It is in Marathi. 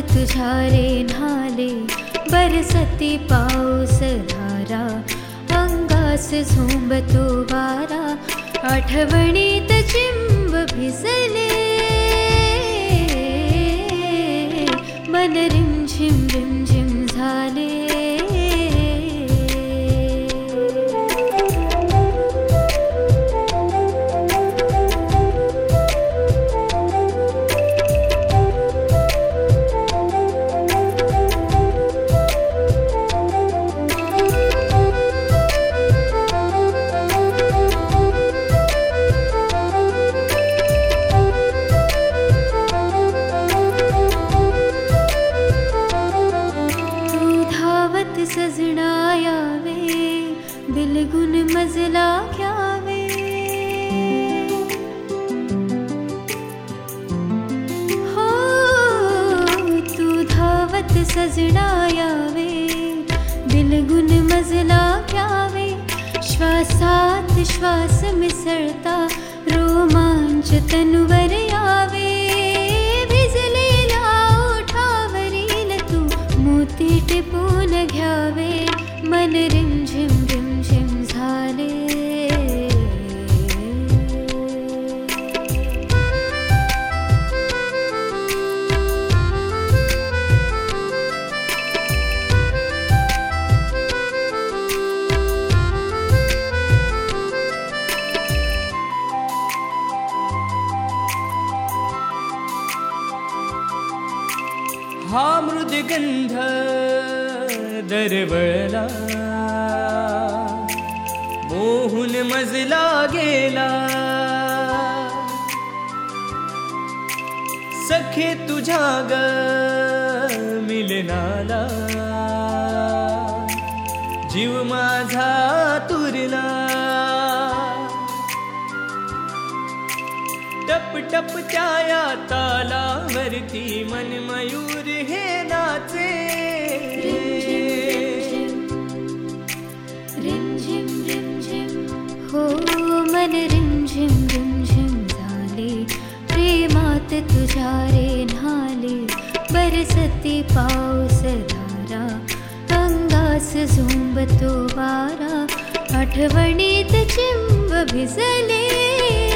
तुझ्या रे न्हाले बरसती पाऊस धारा अंगास झोंबतो वारा आठवणीत चिंब भिजले मन रिमझिम रिमझिम झाले सजना यावे बिलगुन मजला घ्यावे हो तू धावत सजना यावे बिलगुन मजला घ्यावे श्वासात श्वास मिसळता रोमांच तनुवर यावे भिजलेला ओठावरील तू मोती टिपून घ्यावे मन रिमझिम रिमझिम झाले हा मृदगंध दरवळला मोहून मजला गेला सखे तुझ्या ग मिलनाला जीव माझा तुरला टप टप त्या तालावरती मन मयूर हे नाचे रिमझिम रिमझिम हो मन रिमझिम रिमझिम झाले प्रेमात तुझ्या रे न्हाले बरसती पाऊस धारा अंगास झोंबतो वारा आठवणीत चिंब भिजले